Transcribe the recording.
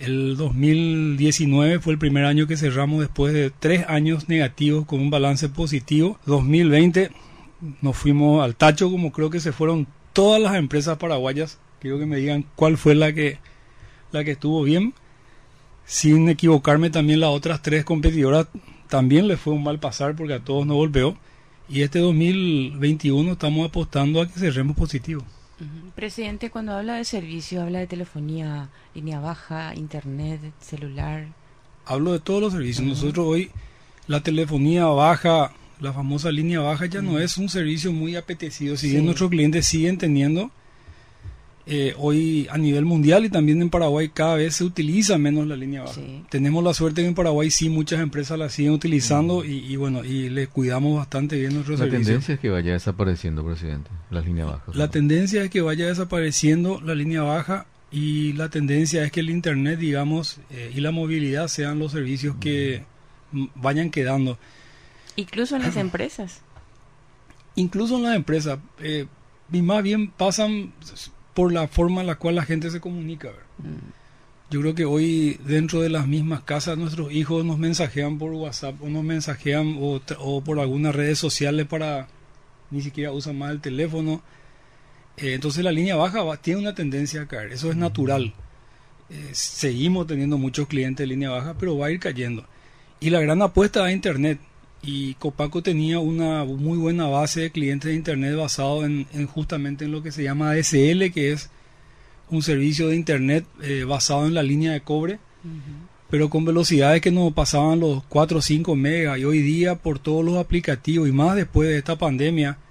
El 2019 fue el primer año que cerramos después de 3 años negativos con un balance positivo. 2020 nos fuimos al tacho, como creo que se fueron todas las empresas paraguayas. Quiero que me digan cuál fue la que estuvo bien. Sin equivocarme, también las otras 3 competidoras también les fue un mal pasar porque a todos nos golpeó. Y este 2021 estamos apostando a que cerremos positivo. Presidente, cuando habla de servicio, habla de telefonía, línea baja, internet, celular. Hablo de todos los servicios. Nosotros hoy, la telefonía baja, la famosa línea baja, ya no es un servicio muy apetecido. Si bien nuestros clientes siguen teniendo, hoy a nivel mundial y también en Paraguay cada vez se utiliza menos la línea baja. Tenemos la suerte que en Paraguay sí muchas empresas la siguen utilizando y bueno, y le cuidamos bastante bien nuestros servicios. La tendencia es que vaya desapareciendo, presidente, las líneas bajas. La tendencia es que vaya desapareciendo la línea baja y la tendencia es que el internet, digamos, y la movilidad sean los servicios que vayan quedando. Incluso en las empresas. Incluso en las empresas. Y más bien pasan por la forma en la cual la gente se comunica. Yo creo que hoy dentro de las mismas casas nuestros hijos nos mensajean por WhatsApp o nos mensajean o por algunas redes sociales, para ni siquiera usan más el teléfono. Entonces la línea baja tiene una tendencia a caer, eso es natural. Seguimos teniendo muchos clientes de línea baja, pero va a ir cayendo. Y la gran apuesta a internet. Y Copaco tenía una muy buena base de clientes de internet basado en justamente en lo que se llama ADSL, que es un servicio de internet basado en la línea de cobre, pero con velocidades que nos pasaban los 4 o 5 megas. Y hoy día, por todos los aplicativos y más después de esta pandemia,